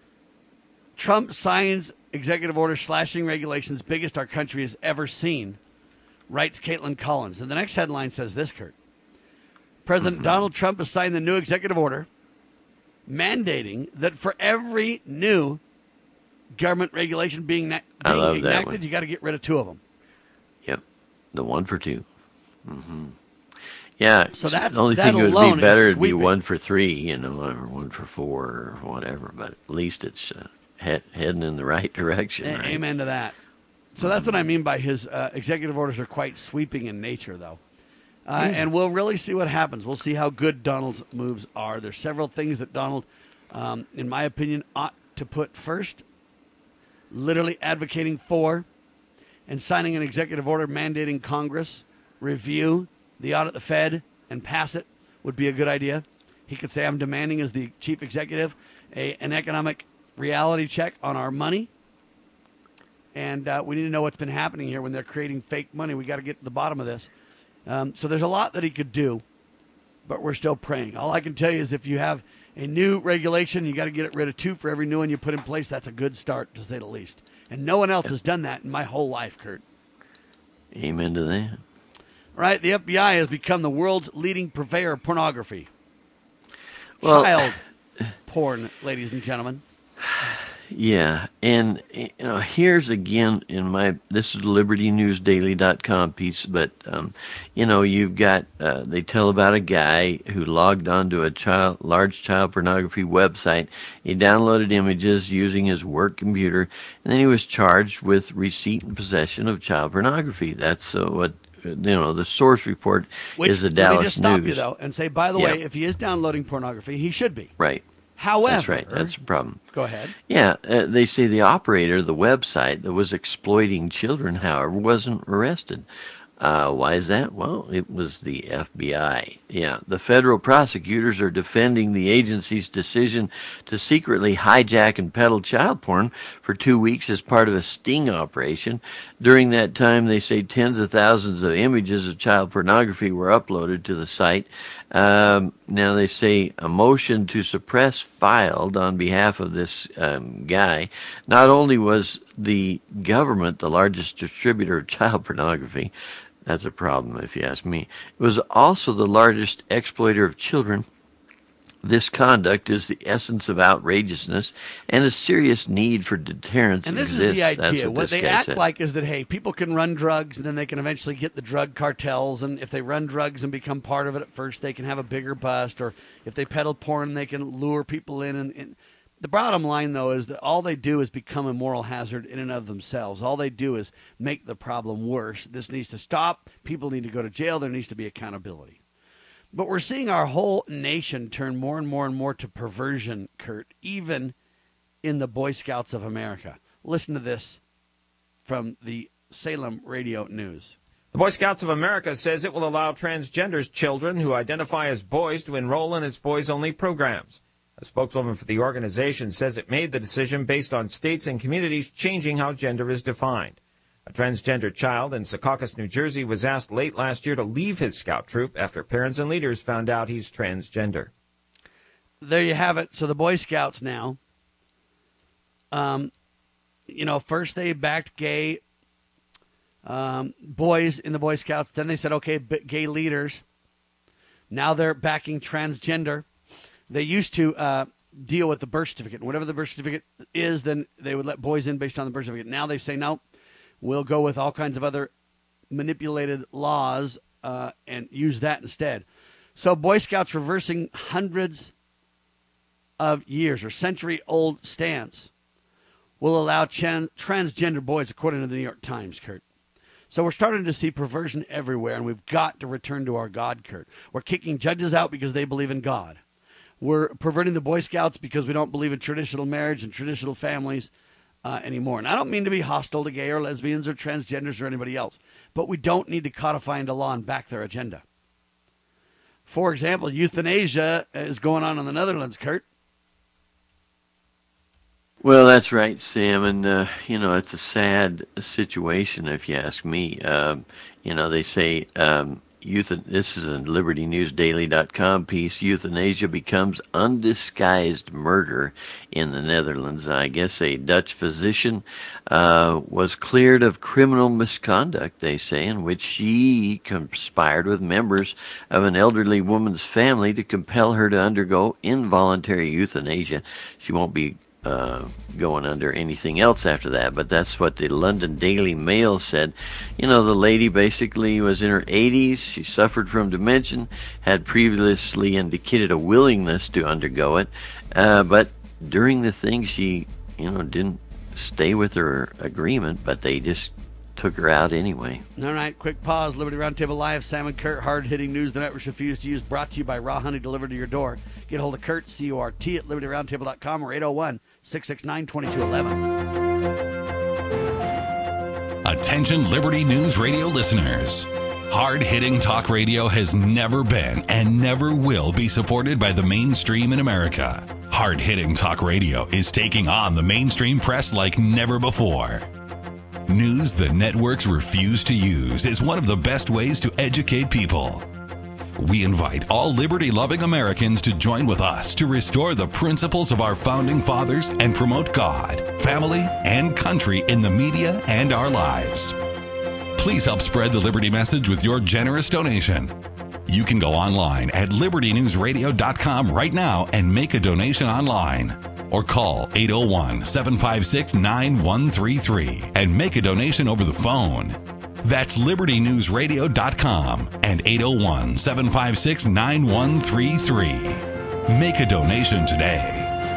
Trump signs executive order slashing regulations, biggest our country has ever seen, writes Caitlin Collins. And the next headline says this, Kurt. President Mm-hmm. Donald Trump has signed the new executive order mandating that for every new government regulation being, na- I being love that enacted, one. you got to get rid of two of them. yep, the one for two. Mm-hmm. Yeah, So that's- the only that thing that would alone be is better would be sweeping. one for three, you know, or one for four or whatever. But at least it's uh, head, heading in the right direction. A- Right? Amen to that. So that's what I mean by his uh, executive orders are quite sweeping in nature, though. Uh, and we'll really see what happens. We'll see how good Donald's moves are. There's several things that Donald, um, in my opinion, ought to put first. Literally advocating for and signing an executive order mandating Congress review the audit the Fed and pass it would be a good idea. He could say, I'm demanding as the chief executive a, an economic reality check on our money. And uh, we need to know what's been happening here when they're creating fake money. We got to get to the bottom of this. Um, so there's a lot that he could do, but we're still praying. All I can tell you is if you have a new regulation, you got to get rid of two for every new one you put in place. That's a good start, to say the least. And no one else has done that in my whole life, Kurt. Amen to that. Right? The F B I has become the world's leading purveyor of pornography. Well- Child porn, ladies and gentlemen. Yeah, and you know, here's again in my this is liberty news daily dot com piece, but um, you know, you've got uh, they tell about a guy who logged onto a child large child pornography website. He downloaded images using his work computer, and then he was charged with receipt and possession of child pornography. That's uh, what you know. The source report Which, is the let Dallas me just stop News. you, though, and say, by the Yeah. way, if he is downloading pornography, he should be. Right. However, That's right. That's the problem. go ahead. Yeah, uh, they say the operator of the website that was exploiting children, however, wasn't arrested. Uh, why is that? Well, it was the F B I. Yeah, the federal prosecutors are defending the agency's decision to secretly hijack and peddle child porn for two weeks as part of a sting operation. During that time, they say tens of thousands of images of child pornography were uploaded to the site. Um, now they say a motion to suppress filed on behalf of this um, guy. Not only was the government the largest distributor of child pornography, that's a problem if you ask me, it was also the largest exploiter of children This conduct is the essence of outrageousness, and a serious need for deterrence And this exists. is the idea. That's what what this they guy act said. like is that, hey, people can run drugs, and then they can eventually get the drug cartels. And if they run drugs and become part of it at first, they can have a bigger bust. Or if they peddle porn, they can lure people in. And, and the bottom line, though, is that all they do is become a moral hazard in and of themselves. All they do is make the problem worse. This needs to stop. People need to go to jail. There needs to be accountability. But we're seeing our whole nation turn more and more and more to perversion, Kurt, even in the Boy Scouts of America. Listen to this from the Salem Radio News. The Boy Scouts of America says it will allow transgender children who identify as boys to enroll in its boys-only programs. A spokeswoman for the organization says it made the decision based on states and communities changing how gender is defined. A transgender child in Secaucus, New Jersey, was asked late last year to leave his scout troop after parents and leaders found out he's transgender. There you have it. So the Boy Scouts now, um, you know, first they backed gay um, boys in the Boy Scouts. Then they said, okay, b- gay leaders. Now they're backing transgender. They used to uh, deal with the birth certificate. Whatever the birth certificate is, then they would let boys in based on the birth certificate. Now they say, no. We'll go with all kinds of other manipulated laws uh, and use that instead. So Boy Scouts reversing hundreds of years or century-old stance will allow chan- transgender boys, according to the New York Times, Kurt. So we're starting to see perversion everywhere, and we've got to return to our God, Kurt. We're kicking judges out because they believe in God. We're perverting the Boy Scouts because we don't believe in traditional marriage and traditional families Uh, anymore. And I don't mean to be hostile to gay or lesbians or transgenders or anybody else, but we don't need to codify into law and back their agenda. For example, euthanasia is going on in the Netherlands, Kurt. Well, that's right, Sam, and, uh, you know, it's a sad situation, if you ask me. Um, you know, they say, um, Euth- this is a liberty news daily dot com piece, euthanasia becomes undisguised murder in the Netherlands. I guess a Dutch physician uh, was cleared of criminal misconduct, they say, in which she conspired with members of an elderly woman's family to compel her to undergo involuntary euthanasia. She won't be Uh, going under anything else after that, but that's what the London Daily Mail said. You know, the lady basically was in her eighties. She suffered from dementia, had previously indicated a willingness to undergo it, uh, but during the thing she, you know, didn't stay with her agreement, but they just took her out anyway. All right, quick pause. Liberty Roundtable Live, Sam and Kurt, hard-hitting news the networks refuse to use, brought to you by Raw Honey, delivered to your door. Get a hold of Kurt, C U R T, at liberty roundtable dot com or eight oh one, six six nine, two two one one. Attention Liberty News Radio listeners. Hard-hitting talk radio has never been and never will be supported by the mainstream in America. Hard-hitting talk radio is taking on the mainstream press like never before. News the networks refuse to use is one of the best ways to educate people. We invite all liberty-loving Americans to join with us to restore the principles of our founding fathers and promote God, family, and country in the media and our lives. Please help spread the Liberty message with your generous donation. You can go online at liberty news radio dot com right now and make a donation online. Or call eight oh one, seven five six, nine one three three and make a donation over the phone. That's liberty news radio dot com and eight oh one, seven five six, nine one three three. Make a donation today.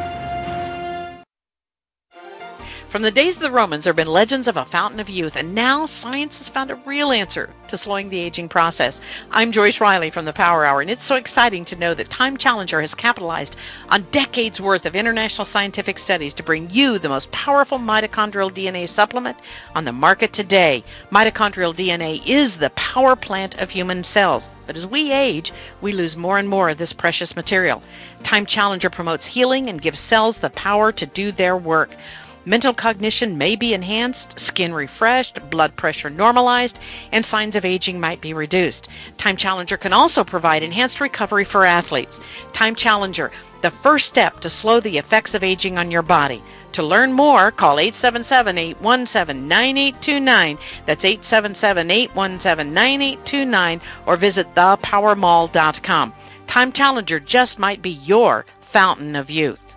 From the days of the Romans, there have been legends of a fountain of youth, and now science has found a real answer to slowing the aging process. I'm Joyce Riley from the Power Hour, and it's so exciting to know that Time Challenger has capitalized on decades worth of international scientific studies to bring you the most powerful mitochondrial D N A supplement on the market today. Mitochondrial D N A is the power plant of human cells, but as we age, we lose more and more of this precious material. Time Challenger promotes healing and gives cells the power to do their work. Mental cognition may be enhanced, skin refreshed, blood pressure normalized, and signs of aging might be reduced. Time Challenger can also provide enhanced recovery for athletes. Time Challenger, the first step to slow the effects of aging on your body. To learn more, call eight seven seven, eight one seven, nine eight two nine. That's eight seven seven, eight one seven, nine eight two nine, or visit the power mall dot com. Time Challenger just might be your fountain of youth.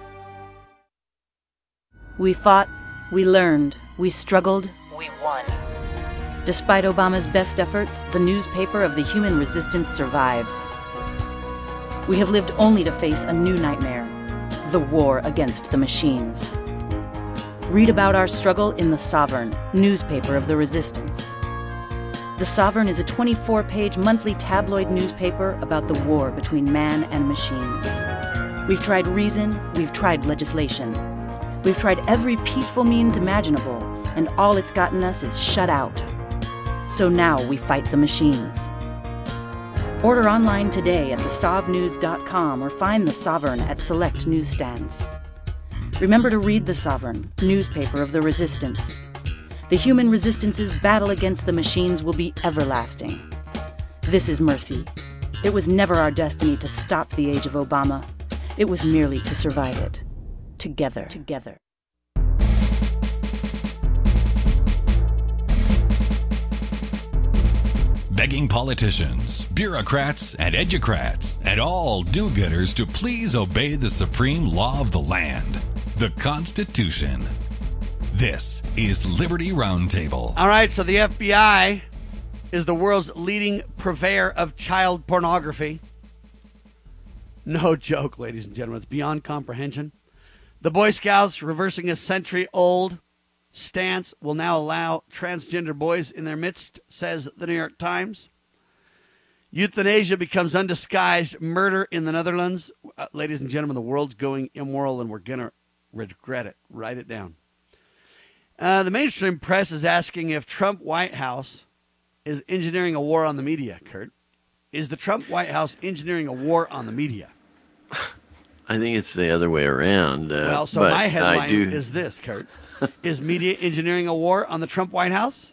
We fought, we learned, we struggled, we won. Despite Obama's best efforts, the newspaper of the human resistance survives. We have lived only to face a new nightmare, the war against the machines. Read about our struggle in The Sovereign, newspaper of the resistance. The Sovereign is a twenty-four page monthly tabloid newspaper about the war between man and machines. We've tried reason, we've tried legislation. We've tried every peaceful means imaginable, and all it's gotten us is shut out. So now we fight the machines. Order online today at the sov news dot com or find The Sovereign at select newsstands. Remember to read The Sovereign, newspaper of the resistance. The human resistance's battle against the machines will be everlasting. This is mercy. It was never our destiny to stop the age of Obama. It was merely to survive it. Together. Together. Begging politicians, bureaucrats, and educrats, and all do-gooders to please obey the supreme law of the land, the Constitution. This is Liberty Roundtable. All right, so the F B I is the world's leading purveyor of child pornography. No joke, ladies and gentlemen. It's beyond comprehension. The Boy Scouts, reversing a century-old stance, will now allow transgender boys in their midst, says the New York Times. Euthanasia becomes undisguised murder in the Netherlands. Uh, ladies and gentlemen, the world's going immoral, and we're going to regret it. Write it down. Uh, the mainstream press is asking if Trump White House is engineering a war on the media, Kurt. Is the Trump White House engineering a war on the media? I think it's the other way around. Uh, well, so but my headline I do... is this, Kurt. Is media engineering a war on the Trump White House?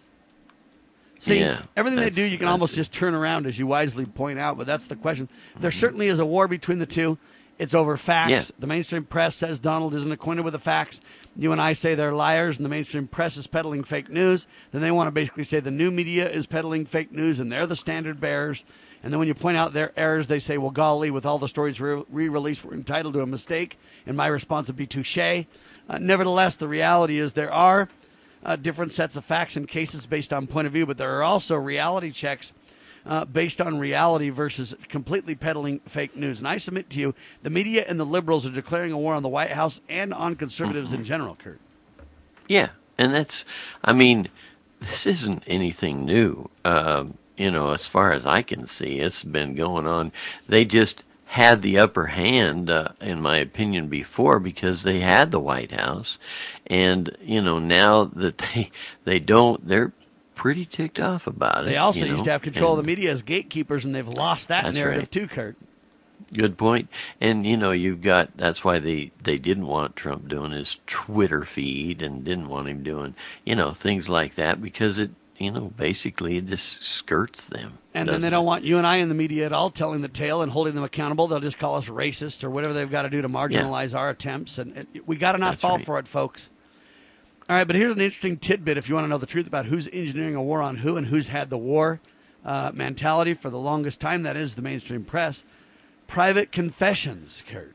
See, yeah, everything they do, you can almost just turn around, as you wisely point out, but that's the question. There certainly is a war between the two. It's over facts. Yeah. The mainstream press says Donald isn't acquainted with the facts. You and I say they're liars, and the mainstream press is peddling fake news. Then they want to basically say the new media is peddling fake news, and they're the standard bearers. And then when you point out their errors, they say, well, golly, with all the stories re-released, we're entitled to a mistake. And my response would be touche. Uh, nevertheless, the reality is there are uh, different sets of facts and cases based on point of view, but there are also reality checks uh, based on reality versus completely peddling fake news. And I submit to you, the media and the liberals are declaring a war on the White House and on conservatives mm-hmm. in general, Kurt. Yeah, and that's, I mean, this isn't anything new. Um, you know, as far as I can see, it's been going on. They just had the upper hand, uh, in my opinion, before because they had the White House. And, you know, now that they they don't, they're pretty ticked off about it. They also you know? used to have control and of the media as gatekeepers, and they've lost that narrative right. too, Kurt. Good point. And, you know, you've got, that's why they, they didn't want Trump doing his Twitter feed and didn't want him doing, you know, things like that because it, you know, basically it just skirts them. And then they don't want you and I in the media at all telling the tale and holding them accountable. They'll just call us racist or whatever they've got to do to marginalize yeah. our attempts. And it, we got to not That's fall right. for it, folks. All right, but here's an interesting tidbit if you want to know the truth about who's engineering a war on who and who's had the war uh, mentality for the longest time. That is the mainstream press. Private confessions, Kurt.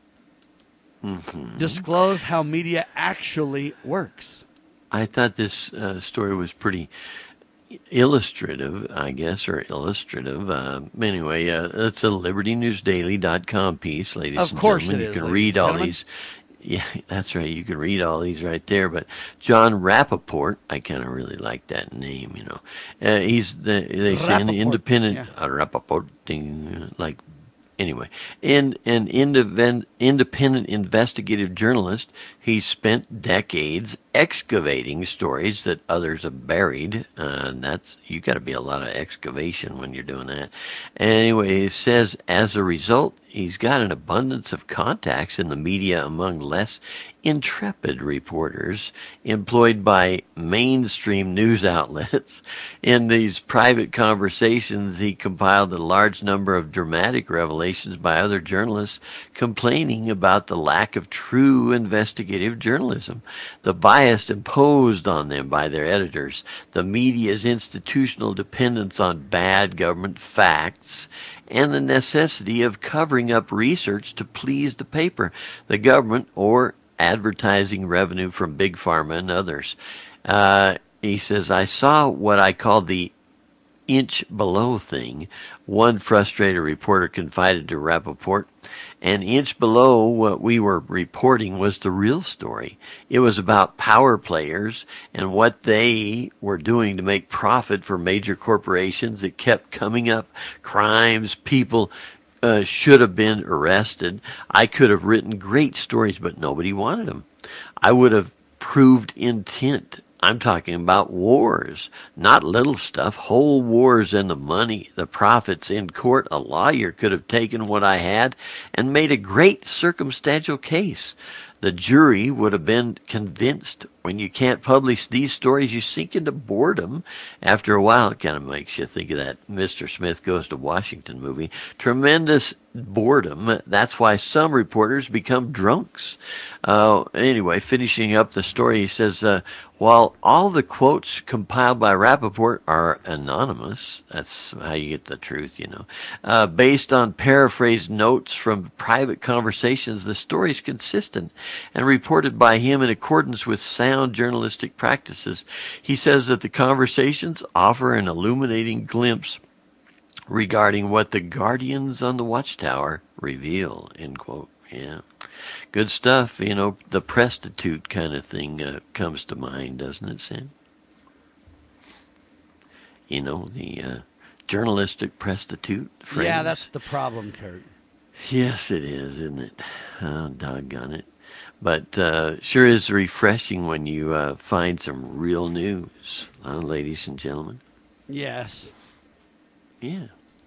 Mm-hmm. Disclose how media actually works. I thought this uh, story was pretty illustrative, I guess, or illustrative. Uh, anyway, uh, it's a liberty news daily dot com piece, ladies of and course gentlemen. it you is, can ladies read and all gentlemen. these. Yeah, that's right. You can read all these right there. But John Rappaport, I kind of really like that name. You know, uh, he's the they say an Rappaport, independent yeah. uh, Rappaport thing, like. Anyway, in an independent, independent investigative journalist, he's spent decades excavating stories that others have buried. Uh, and that's you got to be a lot of excavation when you're doing that. Anyway, it says as a result, he's got an abundance of contacts in the media among less intrepid reporters employed by mainstream news outlets. In these private conversations, he compiled a large number of dramatic revelations by other journalists complaining about the lack of true investigative journalism. The bias imposed on them by their editors, the media's institutional dependence on bad government facts, and the necessity of covering up research to please the paper, the government, or advertising revenue from Big Pharma and others. Uh, he says, I saw what I called the inch below thing, one frustrated reporter confided to Rappaport. An inch below what we were reporting was the real story. It was about power players and what they were doing to make profit for major corporations. It kept coming up, crimes, people uh, should have been arrested. I could have written great stories, but nobody wanted them. I would have proved intent. I'm talking about wars, not little stuff, whole wars and the money, the profits in court. A lawyer could have taken what I had and made a great circumstantial case. The jury would have been convinced. When you can't publish these stories, you sink into boredom. After a while, it kind of makes you think of that Mister Smith Goes to Washington movie. Tremendous boredom. That's why some reporters become drunks. Uh, anyway, finishing up the story, he says, uh, while all the quotes compiled by Rappaport are anonymous, that's how you get the truth, you know, uh, based on paraphrased notes from private conversations, the story is consistent and reported by him in accordance with sound journalistic practices. He says that the conversations offer an illuminating glimpse regarding what the guardians on the watchtower reveal, end quote. Yeah. Good stuff. You know, the prostitute kind of thing uh, comes to mind, doesn't it, Sam? You know, the uh, journalistic prostitute phrase. Yeah, that's the problem, Kurt. Yes, it is, isn't it? Oh, doggone it. But uh, sure is refreshing when you uh, find some real news, huh, ladies and gentlemen? Yes. Yeah.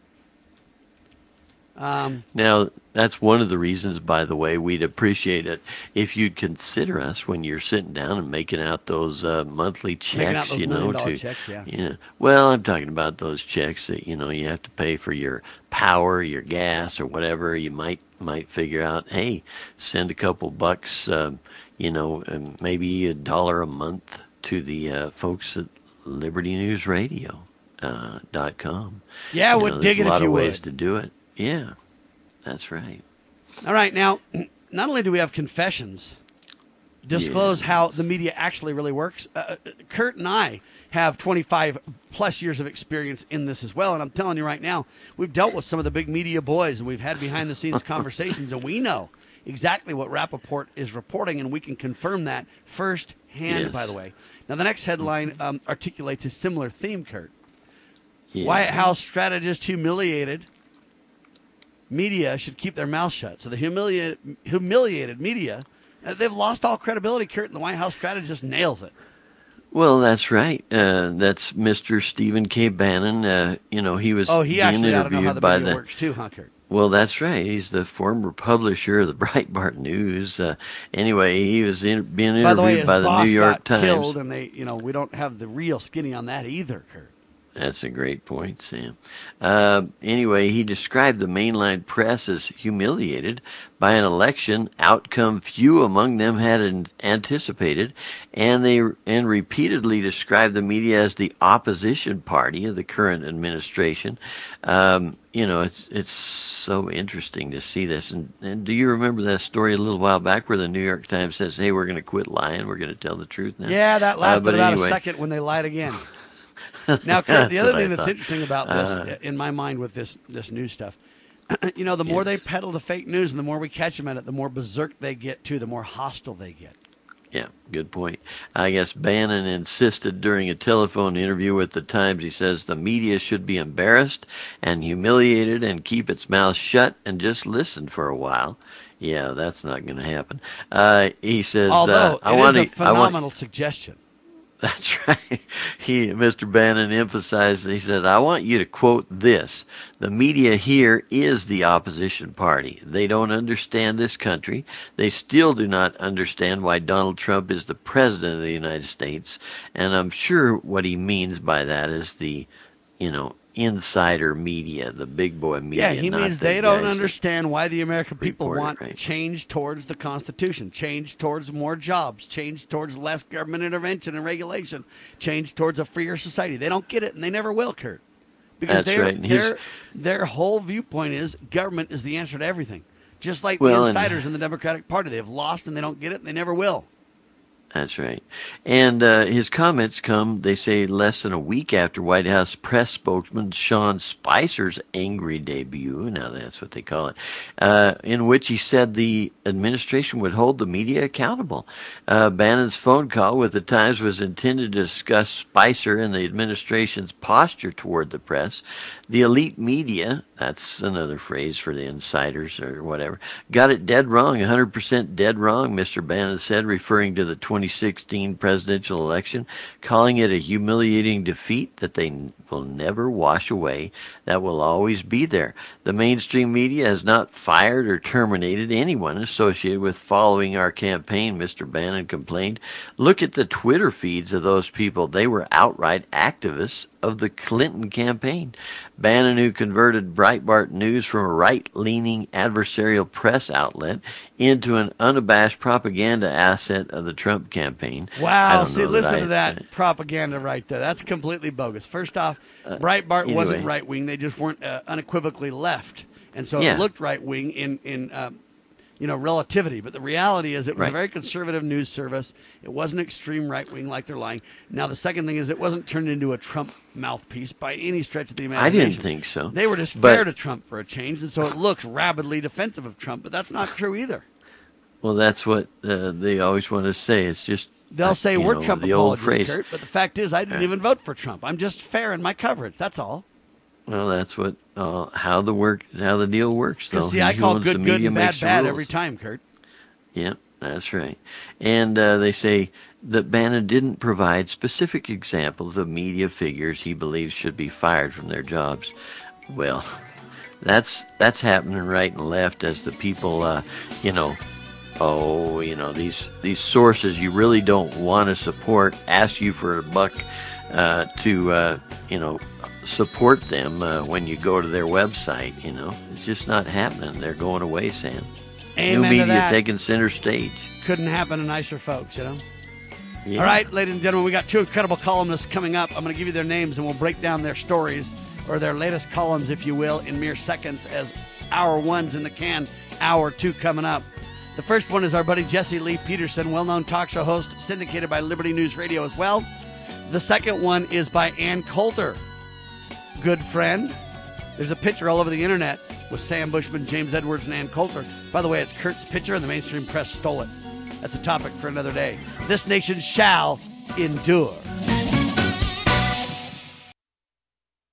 Um, now, that's one of the reasons, by the way, we'd appreciate it if you'd consider us when you're sitting down and making out those uh, monthly checks, out those you know, million-dollar to checks, yeah. yeah. Well, I'm talking about those checks that, you know, you have to pay for your power, your gas, or whatever. You might might figure out, hey, send a couple bucks, uh, you know, and maybe a dollar a month to the uh, folks at Liberty News Radio uh, dot com. Yeah, I would know, dig it if you would. There's a lot of ways to do it. Yeah, that's right. All right, now, not only do we have confessions, disclose yeah. how the media actually really works, uh, Kurt and I have twenty-five plus years of experience in this as well, and I'm telling you right now, we've dealt with some of the big media boys, and we've had behind-the-scenes conversations, and we know exactly what Rappaport is reporting, and we can confirm that firsthand, yes. by the way. Now, the next headline um, articulates a similar theme, Kurt. Yeah. White House strategist humiliated. Media should keep their mouth shut. So the humiliated, humiliated media, uh, they've lost all credibility, Kurt, and the White House strategist nails it. Well, that's right. Uh, that's Mister Stephen K. Bannon. Uh, you know, he was oh, he being actually ought to know how the by media the, works too, huh, Kurt? Well, that's right. He's the former publisher of the Breitbart News. Uh, anyway, he was in, being interviewed by the, way, his by the boss New York got Times. Killed, and they, you know, we don't have the real skinny on that either, Kurt. That's a great point, Sam. Uh, anyway, he described the mainline press as humiliated by an election outcome few among them had anticipated, and they and repeatedly described the media as the opposition party of the current administration. Um, you know, it's it's so interesting to see this. And, and do you remember that story a little while back where the New York Times says, "Hey, we're going to quit lying. We're going to tell the truth now"? Yeah, that lasted uh, about anyway. a second when they lied again. Now, Kurt, the other that's thing that's thought. interesting about this, uh, in my mind, with this this news stuff, you know, the more yes. they peddle the fake news and the more we catch them at it, the more berserk they get, too, the more hostile they get. Yeah, good point. I guess Bannon insisted during a telephone interview with the Times, he says the media should be embarrassed and humiliated and keep its mouth shut and just listen for a while. Yeah, that's not going to happen. Uh, he says, Although, uh, I it want is a to, phenomenal I want, suggestion. That's right. He, Mister Bannon emphasized, he said, I want you to quote this. The media here is the opposition party. They don't understand this country. They still do not understand why Donald Trump is the president of the United States. And I'm sure what he means by that is the, you know, insider media, the big boy media. Yeah, he not means the they don't guys understand why the American people report it, want right. change towards the Constitution, change towards more jobs, change towards less government intervention and regulation, change towards a freer society. They don't get it, and they never will, Kurt. Because That's their, right. And their, his- their whole viewpoint is government is the answer to everything. Just like Well, the and- insiders in the Democratic Party. They've lost, and they don't get it, and they never will. That's right. And uh, his comments come, they say, less than a week after White House press spokesman Sean Spicer's angry debut, now that's what they call it, uh, in which he said the administration would hold the media accountable. Uh, Bannon's phone call with the Times was intended to discuss Spicer and the administration's posture toward the press. The elite media, that's another phrase for the insiders or whatever, got it dead wrong, one hundred percent dead wrong, Mister Bannon said, referring to the twenty sixteen presidential election, calling it a humiliating defeat that they will never wash away, that will always be there. The mainstream media has not fired or terminated anyone associated with following our campaign, Mister Bannon complained. Look at the Twitter feeds of those people. They were outright activists of the Clinton campaign. Bannon, who converted Breitbart News from a right-leaning adversarial press outlet into an unabashed propaganda asset of the Trump campaign. I Wow, don't see, know listen I- to that propaganda right there. That's completely bogus. First off, Uh, Breitbart anyway. wasn't right-wing. They just weren't uh, unequivocally left. And so Yeah. it looked right-wing in, in um, you know, relativity. But the reality is it was Right. a very conservative news service. It wasn't extreme right-wing like they're lying. Now, the second thing is it wasn't turned into a Trump mouthpiece by any stretch of the I imagination. didn't think so. They were just But- fair to Trump for a change, and so it looks rabidly defensive of Trump. But that's not true either. Well, that's what uh, they always want to say. It's just They'll uh, say you we're know, Trump the old apologists, phrase. Kurt, but the fact is I didn't Right. even vote for Trump. I'm just fair in my coverage. That's all. Well, that's what uh, how the work how the deal works. Though Because, see, He I who call owns the good good media and bad makes the bad rules. every time, Kurt. Yep, that's right. And uh, they say that Bannon didn't provide specific examples of media figures he believes should be fired from their jobs. Well, that's that's happening right and left as the people, uh, you know, oh, you know, these these sources you really don't want to support ask you for a buck uh, to, uh, you know, support them uh, when you go to their website. You know, it's just not happening. They're going away, Sam. Amen New to media that. taking center stage. Couldn't happen to nicer folks, you know. Yeah. All right, ladies and gentlemen, we got two incredible columnists coming up. I'm going to give you their names, and we'll break down their stories, or their latest columns, if you will, in mere seconds as hour one's in the can, hour two coming up. The first one is our buddy Jesse Lee Peterson, well-known talk show host, syndicated by Liberty News Radio as well. The second one is by Ann Coulter, good friend. There's a picture all over the internet with Sam Bushman, James Edwards, and Ann Coulter. By the way, it's Kurt's picture, and the mainstream press stole it. That's a topic for another day. This nation shall endure.